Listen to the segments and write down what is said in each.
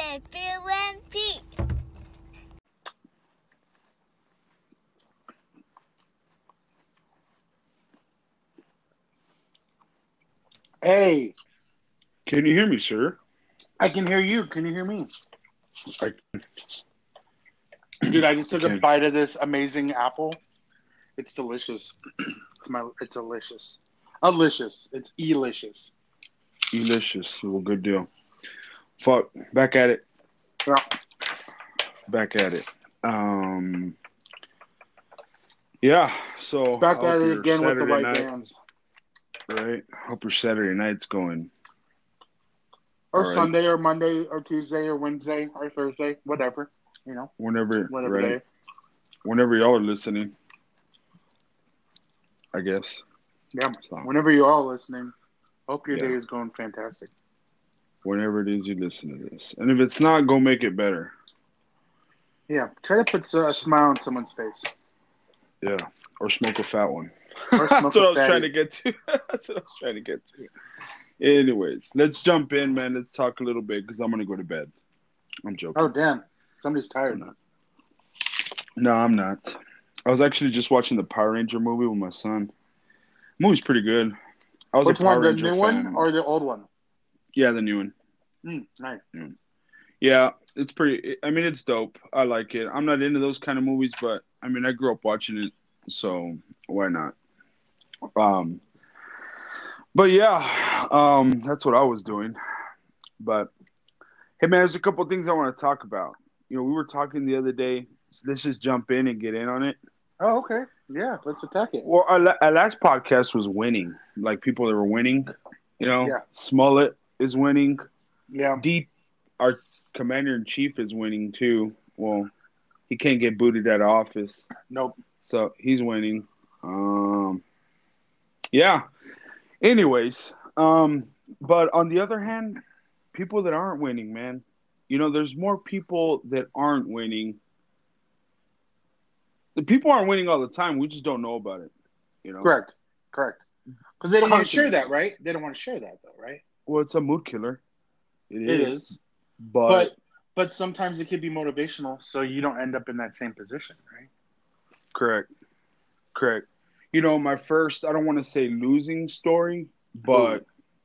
and Phil and Pete. Hey, Can you hear me, sir? I can hear you. Can you hear me? I Dude, I just took a can. bite of this amazing apple. It's delicious. It's delicious. Delicious. It's elicious. Delicious. Well, good deal. Fuck. Back at it. Yeah. Back at it. Um. Yeah. So I Back at hope it your again with the Saturday white night, bands. right? Hope your Saturday night's going Or all right. Sunday or Monday or Tuesday or Wednesday or Thursday. Whatever. You know, Whenever, whatever right? day. Whenever y'all are listening, I guess. Yeah. So Whenever you're all listening. Hope your day yeah. is going fantastic. Whenever it is you listen to this, and if it's not, go make it better. Yeah. Try to put a smile on someone's face. Yeah. Or smoke a fat one. Or smoke That's a what I was trying fatty. to get to. That's what I was trying to get to. Anyways, let's jump in, man. Let's talk a little bit because I'm gonna go to bed. I'm Oh, joking. damn. Somebody's I'm tired. not. No, I'm not. I was actually just watching the Power Ranger movie with my son. The movie's pretty good. I was a Which one? Power The Ranger new one fan. or the old one? Yeah, the new one. Nice. Yeah, it's pretty. I mean, it's dope. I like it. I'm not into those kind of movies, but I mean, I grew up watching it, so why not? Um, but yeah, that's what I was doing. But hey, man, there's a couple of things I want to talk about. We were talking the other day. So let's just jump in and get in on it. Oh, okay. Yeah, let's attack it. Well, our last podcast was winning, like people that were winning. Yeah. Smollett is winning. Yeah. Our commander in chief, is winning too. Well, he can't get booted out of office, Nope. so he's winning. Yeah. Anyways, but on the other hand, people that aren't winning, man, there's more people that aren't winning. The people aren't winning all the time. We just don't know about it. Correct. Correct. Because they don't want to share Constantly. that, right? They don't want to share that, though, right? Well, it's a mood killer. It It is. is. But But sometimes it could be motivational, so you don't end up in that same position, right? correct. Correct. My first, I don't want to say losing story, Ooh. but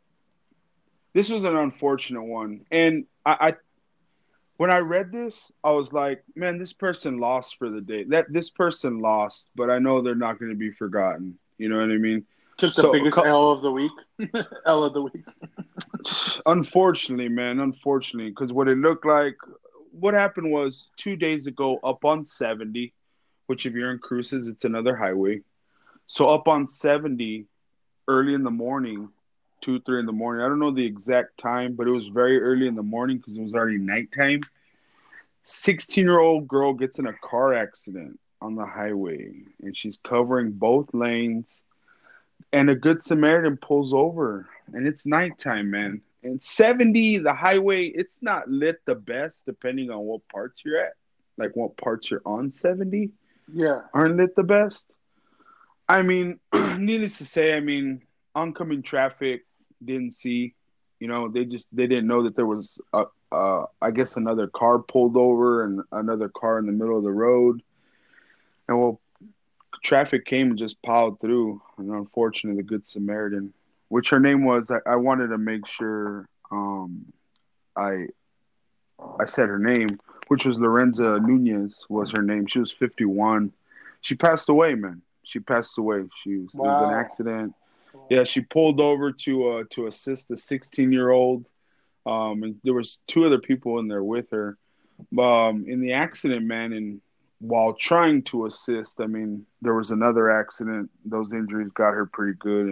this was an unfortunate one. And when I read this, I was like, man, this person lost for the day. This person lost, but I know they're not going to be forgotten. You know what I mean? Took the So, biggest L of the week. L of the week. unfortunately, man, unfortunately, because what it looked like, what happened was 2 days ago, up on 70, which if you're in Cruces, it's another highway. So up on 70, early in the morning, 2, 3 in the morning. I don't know the exact time, but it was very early in the morning because it was already nighttime. 16-year-old girl gets in a car accident on the highway, and she's covering both lanes. And a good Samaritan pulls over, and it's nighttime, man. And 70, the highway, it's not lit the best depending on what parts you're at. Like what parts you're on 70 Yeah. aren't lit the best. I mean, needless to say, I mean, oncoming traffic didn't see, they didn't know that there was I guess another car pulled over and another car in the middle of the road. And well, traffic came and just piled through. And unfortunately, the Good Samaritan, which her name was, I wanted to make sure I I said her name, which was Lorenza Nunez was her name. She was 51. She passed away, man. She passed away. It was an Wow. accident. Yeah, she pulled over to assist the 16-year-old. And there was two other people in there with her. In the accident, man, and while trying to assist, I mean, there was another accident. Those injuries got her pretty good,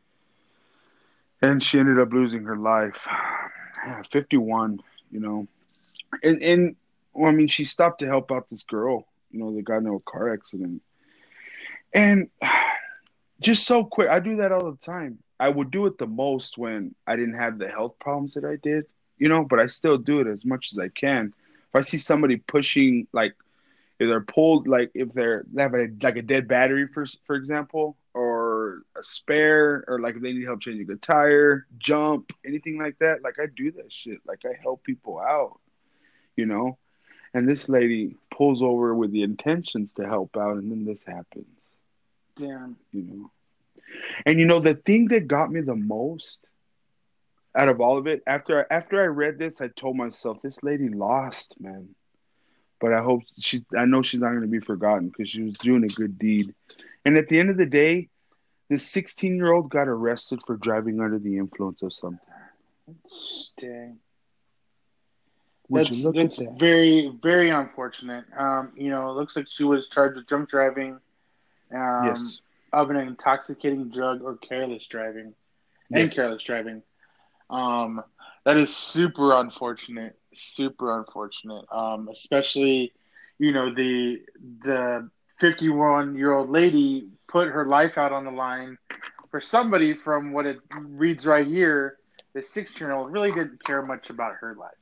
and she ended up losing her life. Yeah, 51, you know. And well, I mean, she stopped to help out this girl, that got into a car accident. And just so quick, I do that all the time. I would do it the most when I didn't have the health problems that I did, but I still do it as much as I can. If I see somebody pushing, like, if they're pulled, like if they have like a dead battery, for example, or a spare, or like if they need help changing a tire, jump, anything like that, like I do that shit. Like I help people out. you know. And this lady pulls over with the intentions to help out, and then this happens, Damn. you know. And you know the thing that got me the most out of all of it, after I read this, I told myself this lady lost, man. But I know she's not going to be forgotten because she was doing a good deed. And at the end of the day, this 16-year-old got arrested for driving under the influence of something. Dang. Would you look at That's that? very, very unfortunate. You know, it looks like she was charged with drunk driving, um, Yes. of an intoxicating drug or careless driving, and Yes. careless driving. Um, that is super unfortunate. Super unfortunate. Especially, you know, the 51-year-old lady put her life out on the line for somebody. From what it reads right here, the 16-year-old really didn't care much about her life.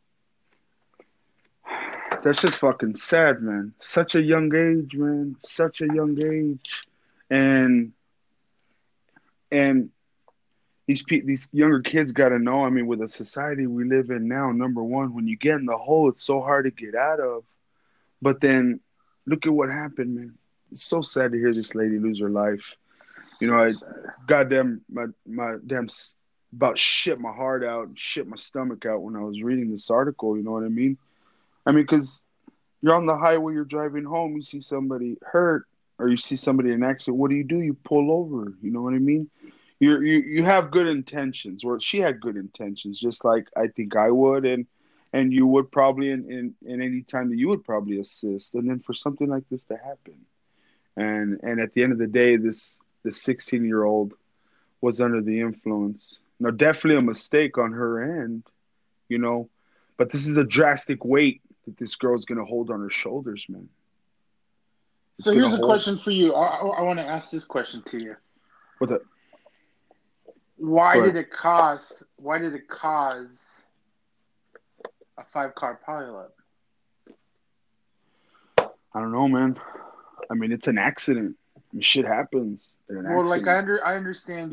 That's just fucking sad, man. Such a young age, man. Such a young age. And and these younger kids got to know. I mean, with the society we live in now, number one, when you get in the hole, it's so hard to get out of. But then, look at what happened, man. It's so sad to hear this lady lose her life. You know, So I sad. goddamn my damn about shit my heart out, shit my stomach out when I was reading this article. You know what I mean? I mean, because you're on the highway, you're driving home, you see somebody hurt, or you see somebody in an accident. What do? You pull over. You know what I mean? You have good intentions. Or she had good intentions, just like I think I would, and you would probably in any time that you would probably assist. And then for something like this to happen, and at the end of the day, this 16-year-old was under the influence. Now, definitely a mistake on her end, you know, but this is a drastic weight that this girl's gonna hold on her shoulders, man. It's So gonna here's a hold. question for you. I want to ask this question to you. What's that? Why Go did ahead. it cause? Why did it cause a five-car pileup? I don't know, man. I mean, it's an accident. I mean, shit happens in an Well, like accident. I understand,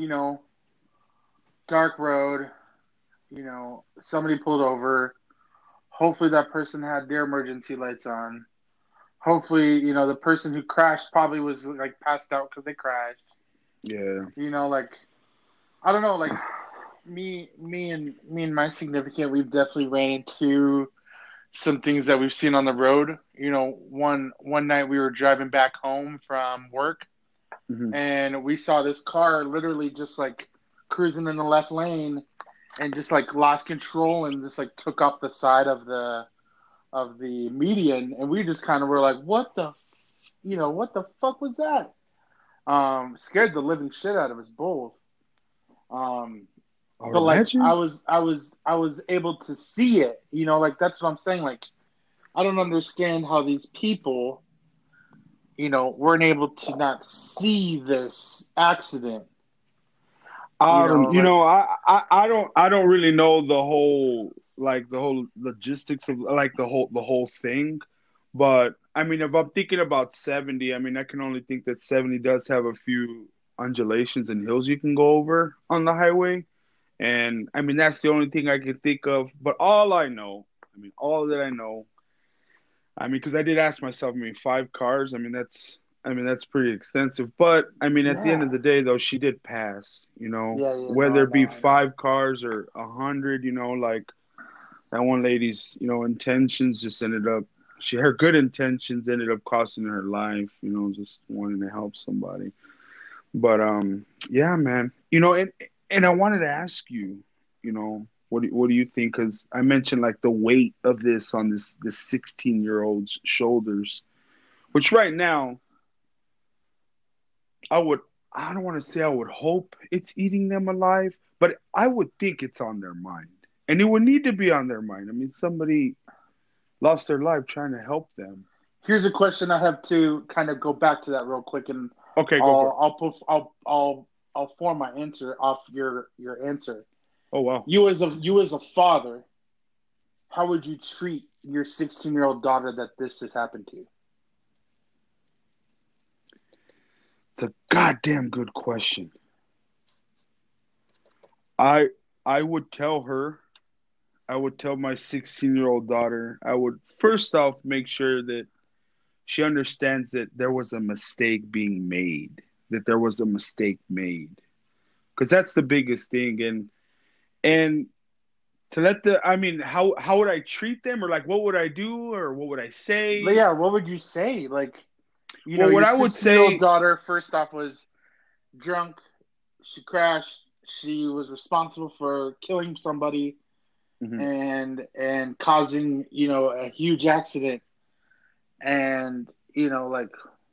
dark road. Somebody pulled over. Hopefully, that person had their emergency lights on. Hopefully, the person who crashed probably was like passed out because they crashed. Yeah. Like I don't know, like me and my significant, we've definitely ran into some things that we've seen on the road. One night we were driving back home from work, Hmm. and we saw this car literally just like cruising in the left lane and just like lost control and just like took off the side of the median, and we just kind of were like, what the fuck was that? Scared the living shit out of us both. Um, I would but like I imagine. was I was I was able to see it. Like that's what I'm saying. Like I don't understand how these people, weren't able to not see this accident. I don't. You Like know, I don't really know the whole logistics of like the whole thing, but I mean, if I'm thinking about 70, I mean, I can only think that 70 does have a few undulations and hills you can go over on the highway. And I mean, that's the only thing I can think of. But all I know, I mean, all that I know, I mean, because I did ask myself, I mean, 5 cars, I mean, that's pretty extensive. But I mean, at the end yeah, of the day, though, she did pass, yeah. No, whether I it be know, I know. 5 cars or 100, like that one lady's, intentions just ended up, her good intentions ended up costing her life, just wanting to help somebody. But yeah, man. And I wanted to ask you, what do you think? Because I mentioned like the weight of this on this 16-year-old's shoulders, which right now I would I don't want to say I would hope it's eating them alive, but I would think it's on their mind, and it would need to be on their mind. I mean, somebody lost their life trying to help them. Here's a question I have to kind of go back to that real quick, and Okay, go for it. I'll form my answer off your answer. Oh wow. You as a father, how would you treat your 16-year-old daughter that this has happened to? It's a goddamn good question. I I would tell her I would tell my 16-year-old daughter, I would first off make sure that she understands that there was a mistake being made, that there was a mistake made, because that's the biggest thing. And to let the, I mean, how would I treat them, or like what would I do, or what would I But say? yeah, what would you say? Like, Well, what your I would 16-year-old say, daughter, first off, was drunk. She crashed. She was responsible for killing somebody mhm. and causing, a huge accident. And, like,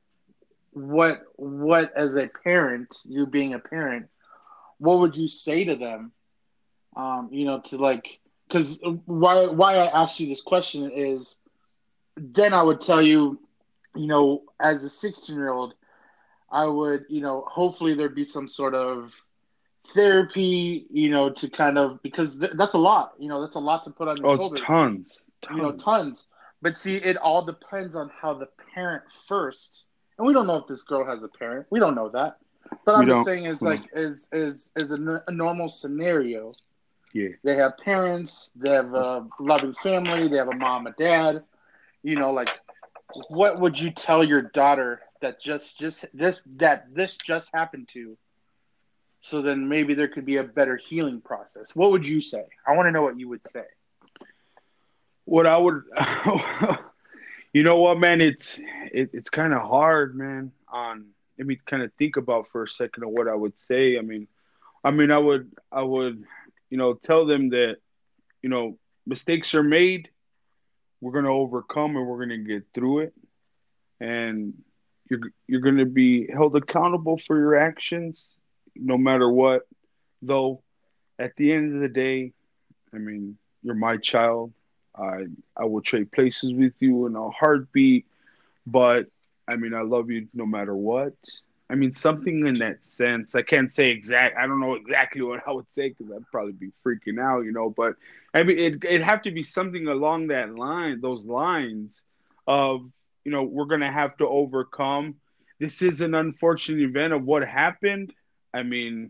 what as a parent, you being a parent, what would you say to them? To like, because why I asked you this question is, then I would tell you, as a 16-year-old, I would, hopefully there'd be some sort of therapy, to kind of, because that's a lot, that's a lot to put on your Oh, it's shoulders, tons. tons. But see, it all depends on how the parent first, and we don't know if this girl has a parent. We don't know that. But We I'm just don't. saying, is We like, don't. is a normal scenario. Yeah. They have parents, they have a loving family, they have a mom, a dad. Like, what would you tell your daughter that this just happened to? So then maybe there could be a better healing process. What would you say? I want to know what you would say. What I would, you know what, man? It's kind of hard, man. Let me kind of think about for a second of what I would say. I would, tell them that, mistakes are made. We're gonna overcome and we're gonna get through it. And you're gonna be held accountable for your actions, no matter what. Though at the end of the day, I mean, you're my child. I I will trade places with you in a heartbeat. But I mean, I love you no matter what. I mean, something in that sense. I can't say exact. I don't know exactly what I would say because I'd probably be freaking out. But I mean, it'd have to be something along that line, those lines of, we're gonna have to overcome. This is an unfortunate event of what happened. I mean,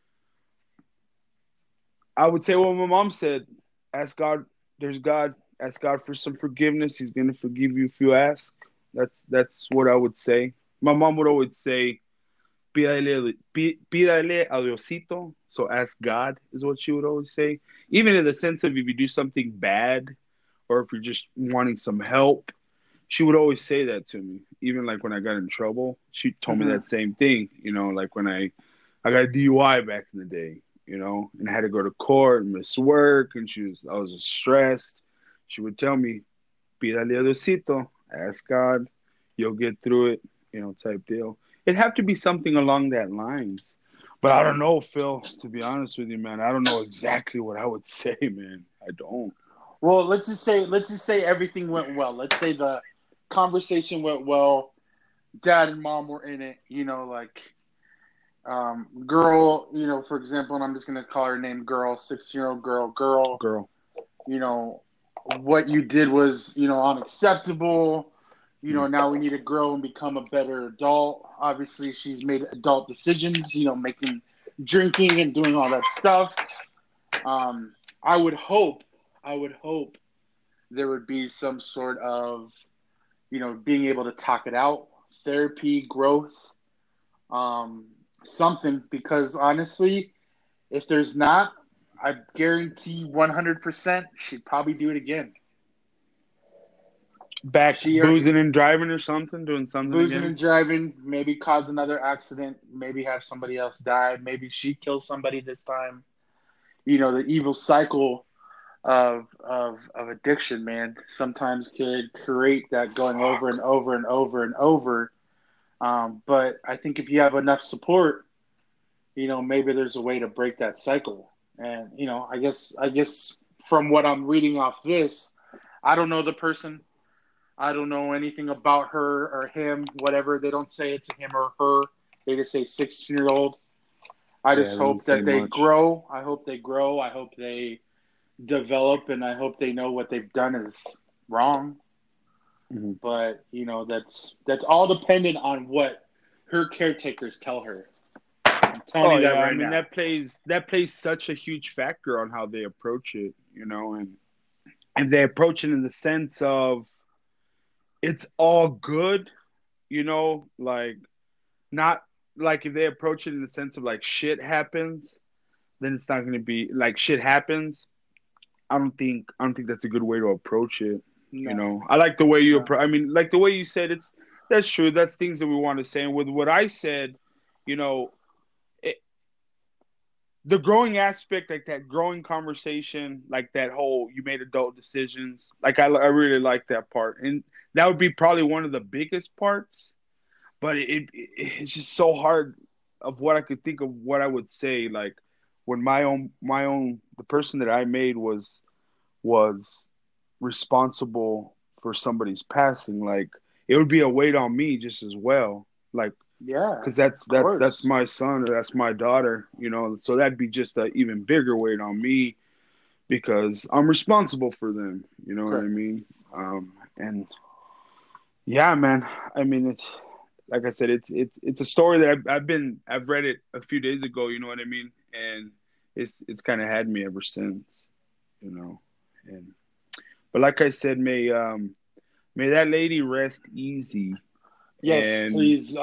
I would say what my mom said: ask God. There's God. Ask God for some forgiveness. He's gonna forgive you if you ask. That's what I would say. My mom would always say, pídale a Diosito. So ask God is what she would always say. Even in the sense of if you do something bad or if you're just wanting some help, she would always say that to me. Even like when I got in trouble, she told me Mm-hmm. that same thing. Like when I got a DUI back in the day, and I had to go to court and miss work, and I was just stressed. She would tell me, pídale a Diosito, ask God, you'll get through it, type deal. It'd have to be something along that lines. But I don't know, Phil, to be honest with you, man. I don't know exactly what I would say, man. I don't. Well, let's just say everything went well. Let's say the conversation went well. Dad and mom were in it. Like, girl. For example, and I'm just gonna call her name, girl. 6-year-old girl. Girl. Girl. You know, what you did was unacceptable. Mm. Now we need to grow and become a better adult. Obviously, she's made adult decisions. Making, drinking, and doing all that stuff. I would hope. I would hope there would be some sort of being able to talk it out, therapy, growth, um, something. Because honestly, if there's not, I guarantee 100% she'd probably do it again. Back She or boozing and driving or something, doing something boozing again. and driving, maybe cause another accident, maybe have somebody else die, maybe she kills somebody this time. The evil cycle of addiction, man, sometimes could create that going over and over and over and over. But I think if you have enough support, maybe there's a way to break that cycle. And I guess from what I'm reading off this, I don't know the person. I don't know anything about her or him, whatever. They don't say it's a him or her. They just say 16-year-old. I Yeah, just it doesn't hope say that they much. grow. I hope they grow. I hope they develop, and I hope they know what they've done is wrong. Hmm. But that's all dependent on what her caretakers tell her. I'm telling Oh you that yeah, I right mean now. that plays such a huge factor on how they approach it. and they approach it in the sense of it's all good, like not like if they approach it in the sense of like shit happens, then it's not going to be like shit happens. I don't think that's a good way to approach it. No, I like the way you no. approach. I mean, like the way you said that's true. That's things that we want to say. And with what I said, you know, it, the growing aspect, like that growing conversation, like that whole you made adult decisions. Like I really like that part, and that would be probably one of the biggest parts. But it's just so hard of what I could think of what I would say. Like when my own the person that I made was responsible for somebody's passing, like it would be a weight on me just as well. Like Yeah, because that's of that's that's course. my son or that's my daughter, so that'd be just an even bigger weight on me because I'm responsible for them. You know what I Correct. mean? And yeah, man. I mean, it's like I said, it's a story that I've read it a few days ago. You know what I mean? And it's kind of had me ever since. You know, and but like I said, may that lady rest easy. Yes, And please.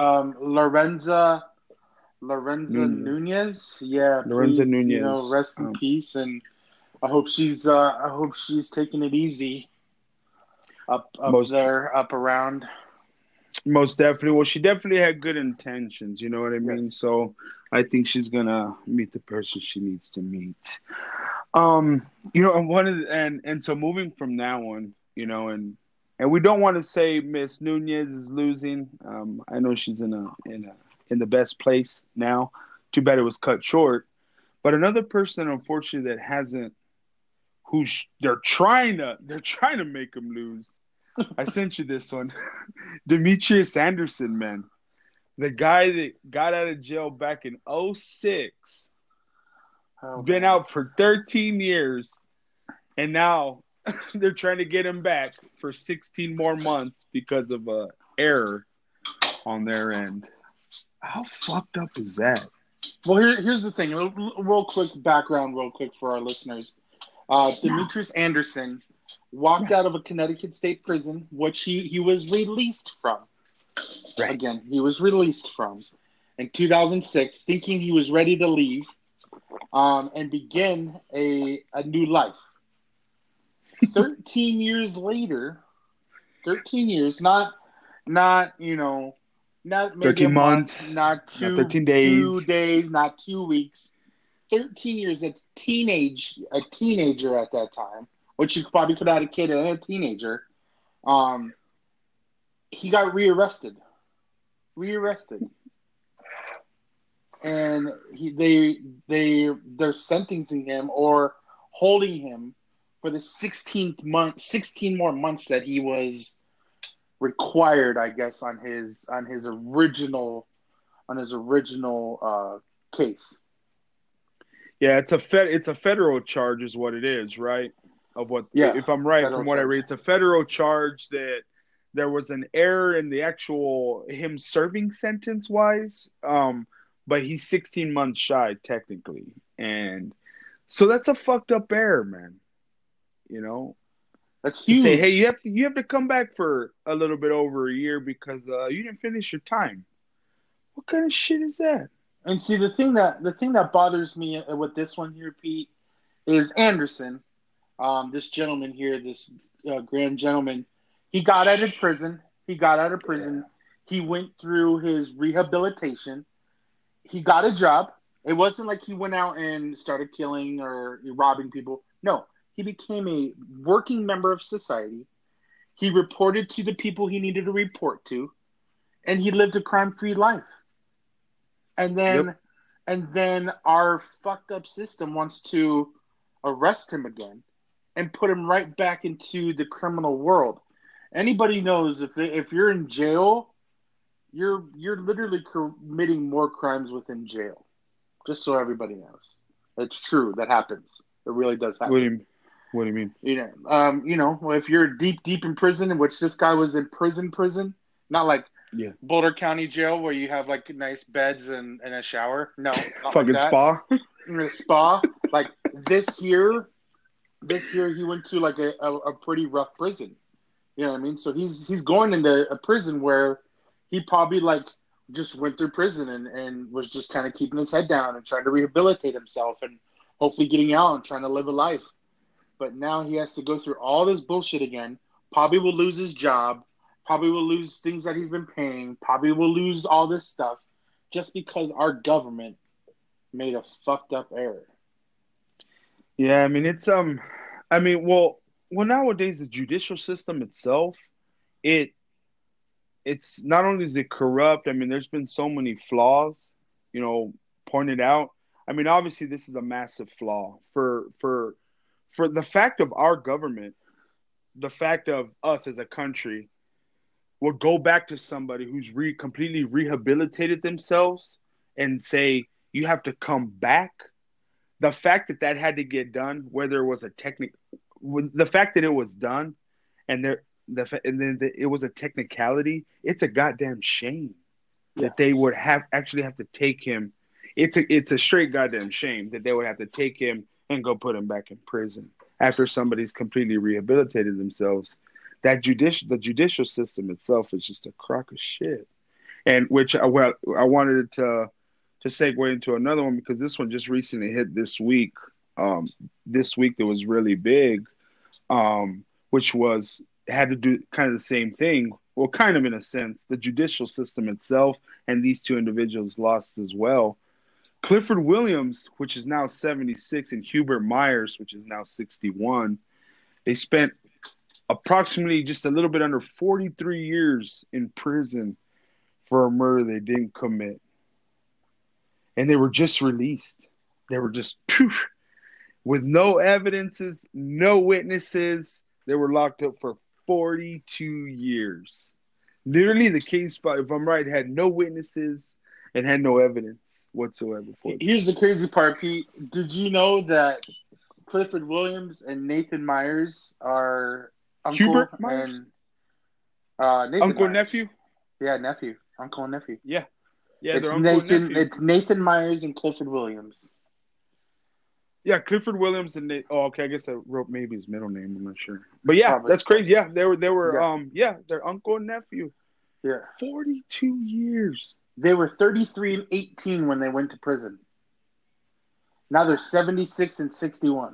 Lorenza Nunez, Nunez. Yeah, Lorenzo please. Nunez, Rest in peace, and I hope she's taking it easy up most there, up around. most definitely. Well, she definitely had good intentions. You know what I mean? Yes. So I think she's gonna meet the person she needs to meet. Um, and one of the, and so moving from that one, and we don't want to say Miss Nunez is losing. I know she's in the best place now. Too bad it was cut short. But another person, unfortunately, that hasn't, who's they're trying to make him lose. I sent you this one, Demetrius Anderson, man, the guy that got out of jail back in '06, Oh been man. out for 13 years, and now they're trying to get him back for 16 more months because of a error on their end. How fucked up is that? Well, here's the thing. Real quick background, real quick for our listeners. Yeah, Demetrius Anderson walked yeah, out of a Connecticut state prison, which he was released from. right. Again, he was released from in 2006, thinking he was ready to leave and begin a new life. 13 years later, 13 years, not not maybe a 13 month, months, not not two 13 two days. days, not 2 weeks. 13 years. That's a teenager at that time, which you probably could have had a kid and a teenager. Um, he got rearrested, and they're sentencing him or holding him for the 16 more months that he was required, I guess, on his original case. Yeah, it's a federal charge, is what it is, right? Of what, Yeah, if I'm right federal from what I charge. read, it's a federal charge that there was an error in the actual him serving sentence wise, but he's 16 months shy technically, and so that's a fucked up error, man. You know, That's to say, hey, huge. you have to come back for a little bit over a year because you didn't finish your time. What kind of shit is that? And see, the thing that bothers me with this one here, Pete, is Anderson. This gentleman here, this grand gentleman, he got out of prison. He got out of Yeah. prison. He went through his rehabilitation. He got a job. It wasn't like he went out and started killing or robbing people. No, he became a working member of society. He reported to the people he needed to report to, and he lived a crime-free life. And Yep. then, and then our fucked up system wants to arrest him again and put him right back into the criminal world. Anybody knows if you're in jail, you're literally committing more crimes within jail. Just so everybody knows, it's true. That happens. It really does What do happen. you What do you mean? If you're deep in prison, in which this guy was in prison, not like Yeah. Boulder County Jail where you have like nice beds and a shower. No, not like Fucking that. spa. In a spa, like this here, this year he went to like a pretty rough prison. You know what I mean? So he's going into a prison where he probably like just went through prison and was just kind of keeping his head down and trying to rehabilitate himself and hopefully getting out and trying to live a life. But now he has to go through all this bullshit again. Probably will lose his job. Probably will lose things that he's been paying. Probably will lose all this stuff just because our government made a fucked up error. Yeah, I mean well nowadays the judicial system itself, it it's not only is it corrupt, I mean there's been so many flaws, you know, pointed out. I mean obviously this is a massive flaw for the fact of our government, the fact of us as a country will go back to somebody who's completely rehabilitated themselves and say you have to come back. The fact that that had to get done, whether it was a technic, the fact that it was done, and it was a technicality. It's a goddamn shame Yeah. that they would have to take him. It's a straight goddamn shame that they would have to take him and go put him back in prison after somebody's completely rehabilitated themselves. The judicial system itself is just a crock of shit. And which I wanted to segue into another one because this one just recently hit this week. This week that was really big, which was had to do kind of the same thing. Well, kind of in a sense, the judicial system itself and these two individuals lost as well. Clifford Williams, which is now 76, and Hubert Myers, which is now 61, they spent approximately just a little bit under 43 years in prison for a murder they didn't commit. And they were just released. They were just poof, with no evidences, no witnesses. They were locked up for 42 years. Literally, the case, if I'm right, had no witnesses and had no evidence whatsoever for them. Here's the crazy part, Pete. Did you know that Clifford Williams and Nathan Myers are uncle Hubert Myers? and Nathan Uncle and Myers? nephew? Yeah, nephew, uncle and nephew. Yeah. Yeah, It's they're uncle and Nathan. nephew. It's Nathan Myers and Clifford Williams. Yeah, Clifford Williams and Nate. Oh, okay. I guess I wrote maybe his middle name. I'm not sure. But yeah, Probably. that's crazy. Yeah, they were Yeah. yeah, they're uncle and nephew. Yeah. 42 years. They were 33 and 18 when they went to prison. Now they're 76 and 61.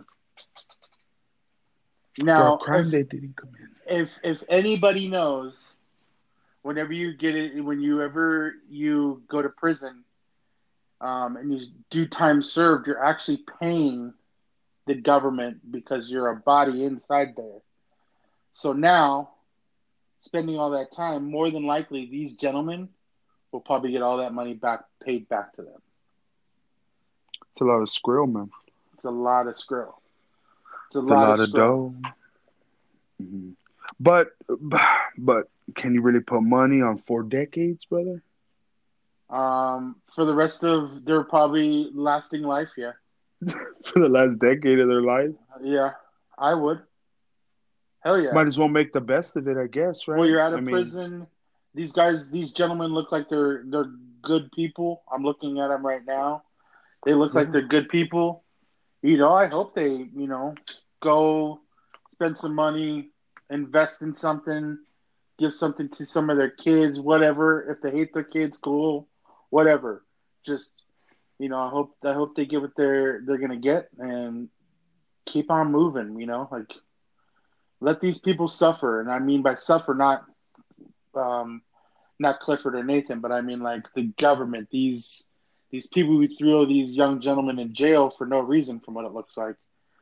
For a Now, crime they didn't commit. if anybody knows, whenever you get it, whenever you go to prison, and you do time served, you're actually paying the government because you're a body inside there. So now, spending all that time, more than likely, these gentlemen will probably get all that money paid back to them. It's a lot of skrill, man. It's a lot of skrill. It's a lot of dough. Mm-hmm. But can you really put money on 4 decades, brother? For the rest of their probably lasting life, yeah. For the last decade of their life? Yeah, I would. Hell yeah. Might as well make the best of it, I guess, right? Well, you're out of prison. These gentlemen look like they're good people. I'm looking at them right now. They look like they're good people. I hope they, go spend some money, invest in something, give something to some of their kids, whatever. If they hate their kids, cool, whatever. Just, I hope they get what they're gonna get and keep on moving. Like let these people suffer, and I mean by suffer not Clifford or Nathan, but I mean like the government. These people who threw these young gentlemen in jail for no reason, from what it looks like.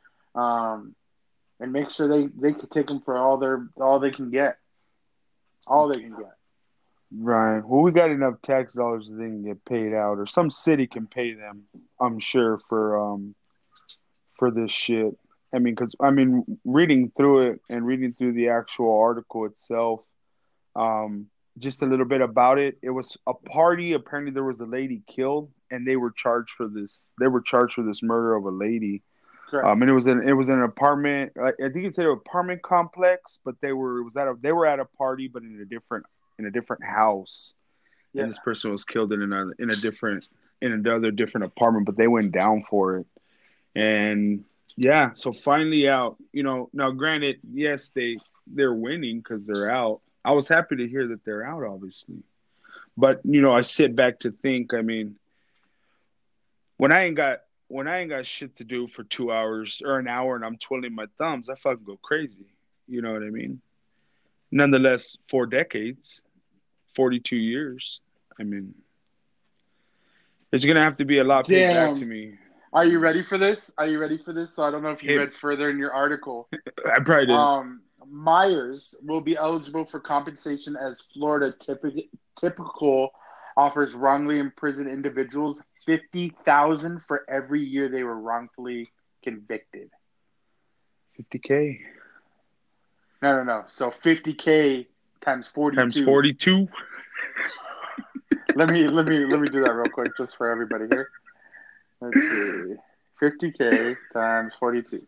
And make sure they can take them for all they can get. All they can get. Right. Well, we got enough tax dollars that they can get paid out, or some city can pay them, I'm sure, for this shit. I mean, reading through it and reading through the actual article itself, just a little bit about it. It was a party. Apparently, there was a lady killed, and they were charged for this. They were charged for this murder of a lady. Correct. And it was an apartment. I think it said an apartment complex, but they were at a party, but in a different house. Yeah. And this person was killed in another different apartment, but they went down for it. And Yeah, so finally out. Now granted, yes, they're winning because they're out. I was happy to hear that they're out, obviously. But I sit back to think. I mean, when I ain't got when I ain't got shit to do for 2 hours or an hour and I'm twiddling my thumbs, I fucking go crazy. You know what I mean? Nonetheless, 4 decades, 42 years. I mean, it's gonna have to be a lot paid back to Damn. me. Are you ready for this? Are you ready for this? So I don't know if you Hit. read further in your article. I probably didn't. Myers will be eligible for compensation as Florida typical offers wrongly imprisoned individuals 50,000 for every year they were wrongfully convicted. 50K No. So 50K times times 42. 42. Let me do that real quick just for everybody here. Let's see. 50K times 42.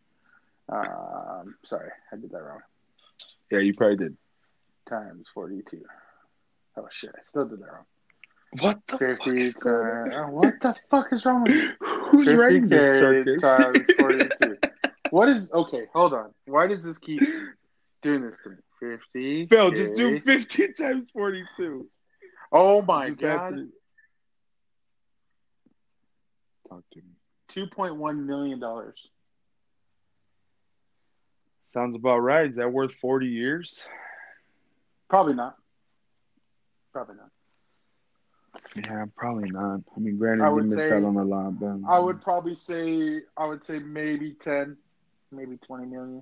Sorry, I did that wrong. Yeah, you probably did. Times 42. Oh shit, I still did that wrong. What the 50 fuck is going on? what the fuck is wrong with you? Who's writing this 50K circus? times 42. What is okay? Hold on. Why does this keep doing this to me? 50. Phil, just do 50 times 42. Oh my Just god. Talk to me. $2.1 million. Sounds about right. Is that worth 40 years? Probably not. Yeah, probably not. I mean, granted, I you would miss say out on a lot, but I would probably say maybe 10, maybe 20 million.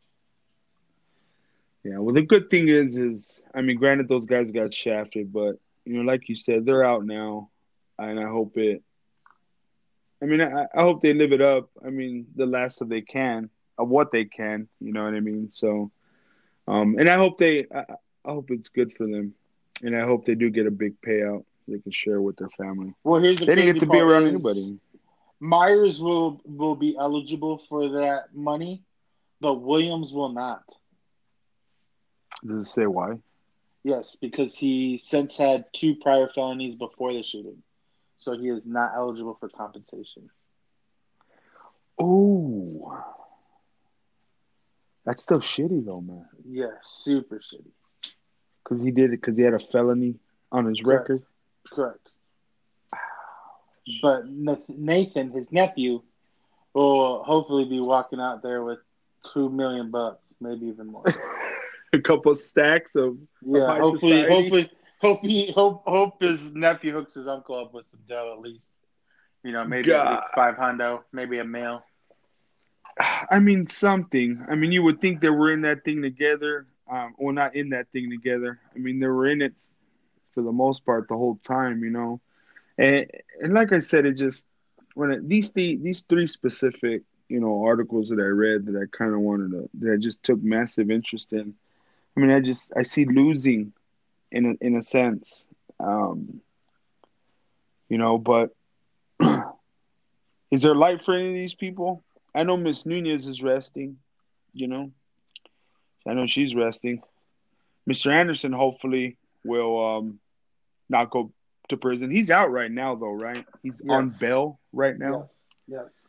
yeah. Well, the good thing is I mean, granted, those guys got shafted, but like you said, they're out now, and I hope it. I mean, I hope they live it up. I mean, the last of they can, of what they can. You know what I mean? So, and I hope it's good for them, and I hope they do get a big payout they can share with their family. Well, here's the They didn't get crazy to be part around is anybody. Myers will be eligible for that money, but Williams will not. Does it say why? Yes, because he since had 2 prior felonies before the shooting. So he is not eligible for compensation. Oh, that's still shitty though, man. Yeah, super shitty. Because he did it because he had a felony on his Correct. record. Correct. But Nathan, his nephew, will hopefully be walking out there with $2 million, maybe even more. A couple of stacks of high society. Hope his nephew hooks his uncle up with some dough at least. Maybe at God. least 500, maybe a mil. I mean, something. I mean, you would think they were in that thing together. Well, not in that thing together. I mean, they were in it for the most part the whole time, And like I said, it just these three specific articles that I read that I kind of that I just took massive interest in. I mean, I see losing in a sense, But is there light for any of these people? I know Miss Nunez is resting, I know she's resting. Mr. Anderson hopefully will not go to prison. He's out right now, though, right? He's on bail right now. Yes.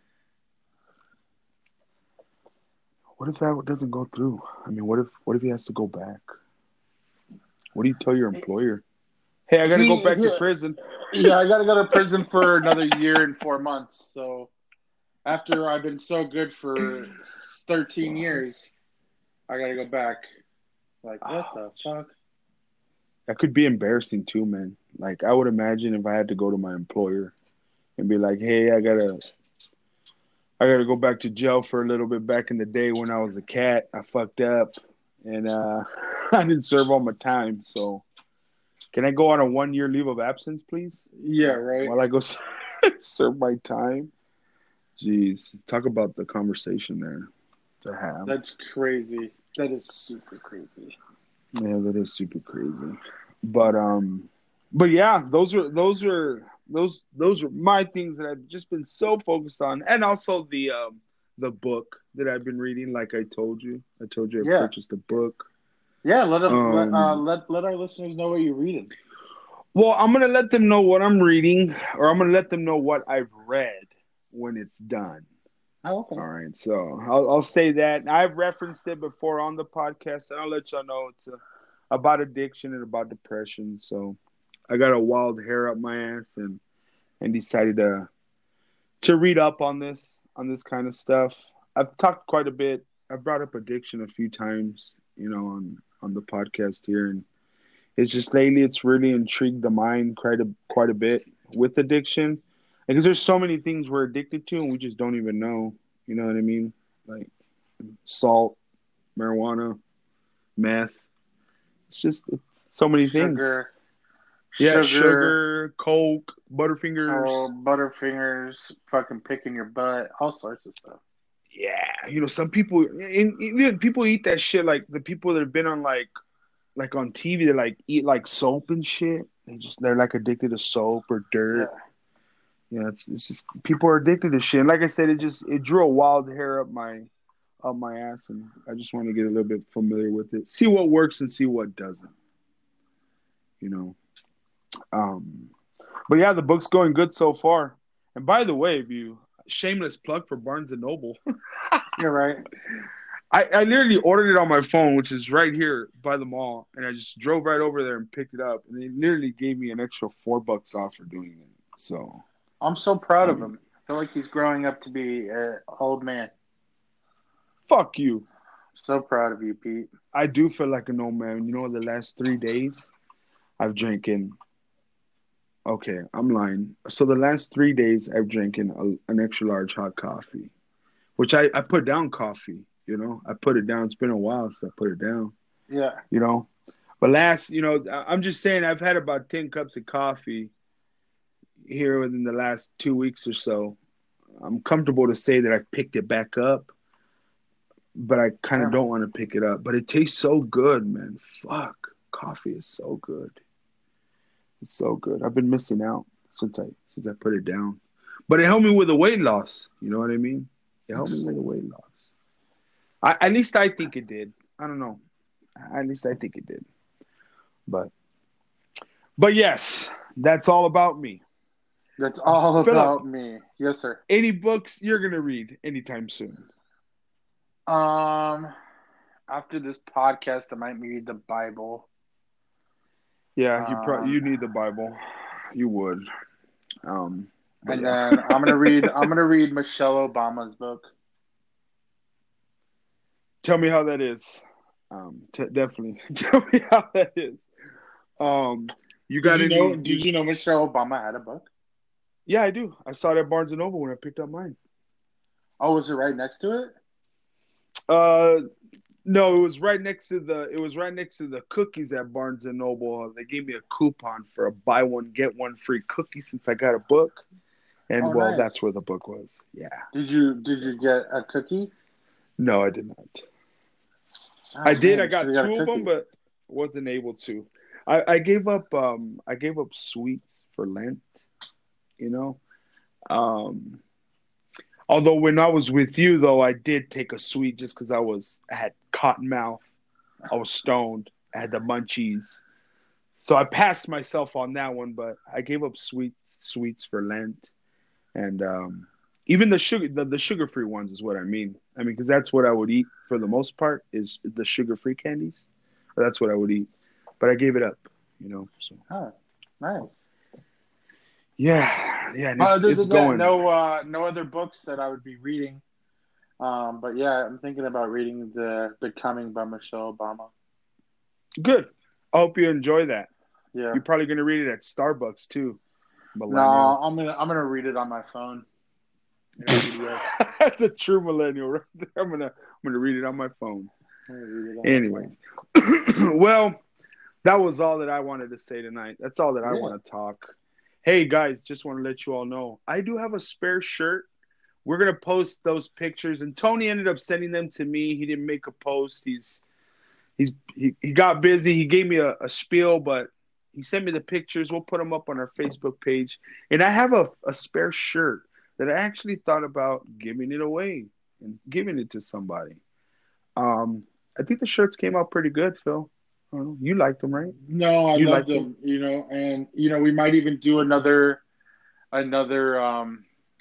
What if that doesn't go through? I mean, what if he has to go back? What do you tell your employer? Hey, I got to go back to prison. Yeah, I got to go to prison for another year and 4 months. So after I've been so good for 13 years, I got to go back. Like, what the fuck? That could be embarrassing too, man. Like, I would imagine if I had to go to my employer and be like, hey, I gotta go back to jail for a little bit back in the day when I was a cat. I fucked up and I didn't serve all my time. So can I go on a 1-year leave of absence, please? Yeah, right. While I go serve my time. Jeez, talk about the conversation there to have. That's crazy. That is super crazy. Yeah, that is super crazy. But yeah, those are my things that I've just been so focused on, and also the book that I've been reading. Like I told you I purchased a book. Yeah, let our listeners know what you're reading. Well, I'm gonna let them know what I'm reading, or I'm gonna let them know what I've read when it's done. Oh, okay. All right, so I'll say that. I've referenced it before on the podcast, and I'll let y'all know it's about addiction and about depression. So I got a wild hair up my ass and decided to read up on this kind of stuff. I've talked quite a bit. I've brought up addiction a few times, on the podcast here, and it's just lately it's really intrigued the mind quite a bit with addiction, because there's so many things we're addicted to and we just don't even know. You know what I mean? Like salt, marijuana, meth. It's so many things. Sugar, Yeah, sugar, sugar, Coke, Butterfingers. oh, Butterfingers, fucking picking your butt, all sorts of stuff. Yeah, some people, and even people eat that shit. Like the people that have been on like on TV, they like eat like soap and shit. They're like addicted to soap or dirt. Yeah. Yeah, it's just people are addicted to shit. And like I said, it drew a wild hair up my ass, and I just want to get a little bit familiar with it, see what works and see what doesn't. You know. Um, but yeah, the book's going good so far. And by the way, if you shameless plug for Barnes and Noble, You're right. I literally ordered it on my phone, which is right here by the mall, and I just drove right over there and picked it up, and they literally gave me an extra $4 off for doing it. So I'm so proud of um, him. I feel like he's growing up to be an old man. fuck you. So proud of you, Pete. I do feel like an old man. The last 3 days I've drinking. Okay, I'm lying. So the last 3 days I've drinking an extra large hot coffee, which I put down coffee. I put it down. It's been a while since I put it down. Yeah. You know, but I'm just saying I've had about 10 cups of coffee here within the last 2 weeks or so. I'm comfortable to say that I've picked it back up, but I kind of Yeah. don't want to pick it up. But it tastes so good, man. Fuck, coffee is so good. It's so good. I've been missing out since I put it down. But it helped me with the weight loss. You know what I mean? It helped me with the Interesting. weight loss. At least I think it did. I don't know. At least I think it did. But yes, that's all about me. That's all Philip, about me. Yes, sir. any books you're gonna read anytime soon? Um, After this podcast, I might read the Bible. Yeah, you Um, need the Bible. You would. But and yeah. then I'm gonna read Michelle Obama's book. Tell me how that is. Definitely tell me how that is. You Did got you know? any? Did you know Michelle Obama had a book? Yeah, I do. I saw it at Barnes and Noble when I picked up mine. Oh, was it right next to it? Uh, no, it was right next to the cookies at Barnes and Noble. They gave me a coupon for a buy one get one free cookie since I got a book, and Oh, well, that's nice. where the book was. Yeah. Did So you get a cookie? no, I did not. I Oh did. man, I you should got have got a two of them, cookie. but wasn't able to. I gave up. I gave up sweets for Lent. You know. Um, Although when I was with you, though, I did take a sweet just because I had cotton mouth. I was stoned. I had the munchies. So I passed myself on that one, but I gave up sweets for Lent, and even the sugar free ones is what I mean. Because that's what I would eat for the most part is the sugar free candies. That's what I would eat, but I gave it up. So Oh, nice. yeah, and Other it's than that, going no other books that I would be reading. But yeah, I'm thinking about reading The Becoming by Michelle Obama. good. I hope you enjoy that. Yeah. You're probably gonna read it at Starbucks too, No, millennial. I'm gonna read it on my phone in a PDF. That's a true millennial right there. I'm gonna read it on my phone. I'm gonna read it on my phone. Anyways, well, that was all that I wanted to say tonight. That's all that I Yeah. want to talk. Hey guys, just want to let you all know I do have a spare shirt. We're gonna post those pictures, and Tony ended up sending them to me. He didn't make a post. He got busy. He gave me a spiel, but he sent me the pictures. We'll put them up on our Facebook page. And I have a spare shirt that I actually thought about giving it away and giving it to somebody. I think the shirts came out pretty good, Phil. I don't know. You liked them, right? No, I You loved liked them? them. And we might even do another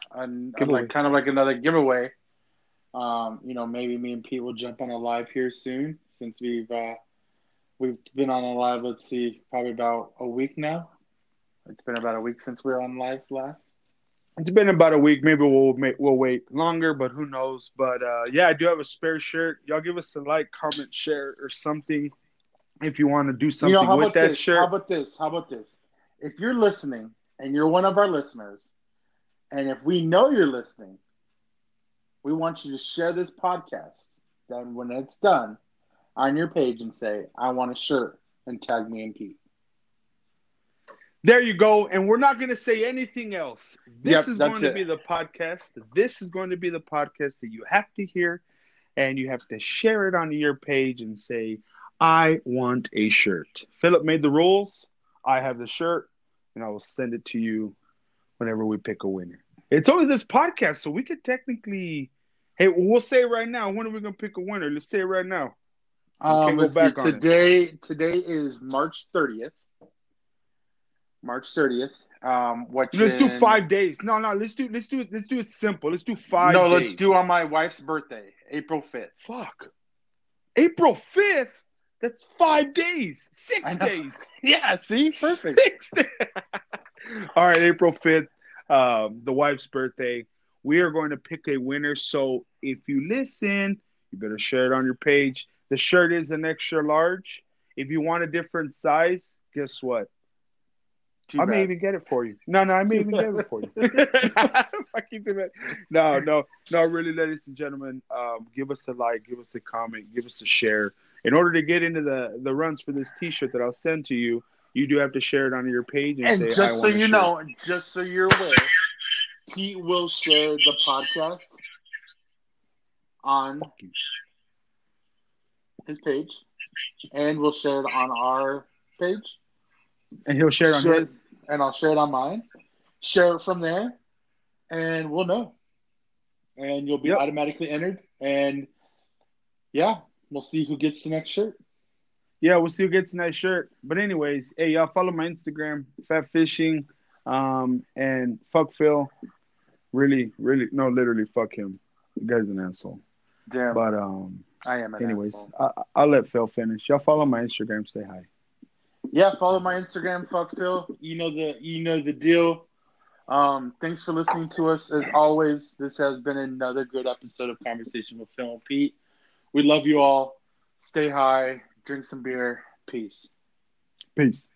Giveaway. like kind of like another giveaway. Maybe me and Pete will jump on a live here soon since we've been on a live. Let's see, probably about a week now. It's been about a week since we were on live last. It's been about a week. Maybe we'll wait longer, but who knows? But yeah, I do have a spare shirt. Y'all give us a like, comment, share, or something if you want to do something How with about that this? shirt. How about this? How about this? If you're listening and you're one of our listeners, and if we know you're listening, we want you to share this podcast. Then when it's done, on your page and say, "I want a shirt," and tag me and Pete. There you go. And we're not going to say anything else. This is going to be it. the podcast. This is going to be the podcast that you have to hear, and you have to share it on your page and say, "I want a shirt." Philip made the rules. I have the shirt, and I will send it to you whenever we pick a winner. It's only this podcast, so we could technically. Hey, we'll say it right now. When are we going to pick a winner? Let's say it right now. Let's see. Today is March 30th. March 30th. Let's do 5 days. No. Let's do it simple. Let's do 5 days. No, let's do on my wife's birthday, April 5th. Fuck. April 5th? That's 5 days. 6 days. Yeah, see? Perfect. 6 days. All right, April 5th, the wife's birthday. We are going to pick a winner. So if you listen, you better share it on your page. The shirt is an extra large. If you want a different size, guess what? I may even get it for you. No, I may even get it for you. No, really, ladies and gentlemen, give us a like, give us a comment, give us a share. In order to get into the runs for this T-shirt that I'll send to you, you do have to share it on your page and say, just so you know, just so you're aware, Pete will share the podcast on his page, and we'll share it on our page. And he'll share it on his. And I'll share it on mine. Share it from there, and we'll know. And you'll be automatically entered. And, yeah, we'll see who gets the next shirt. Yeah, we'll see who gets the next shirt. But anyways, hey, y'all follow my Instagram, Fat Fishing, and fuck Phil. Really, no, literally fuck him. The guy's an asshole. Damn. But, I am an asshole. I'll let Phil finish. Y'all follow my Instagram. Say hi. Yeah, follow my Instagram, fuck Phil. You know the deal. Thanks for listening to us. As always, this has been another good episode of Conversation with Phil and Pete. We love you all. Stay high. Drink some beer. Peace. Peace.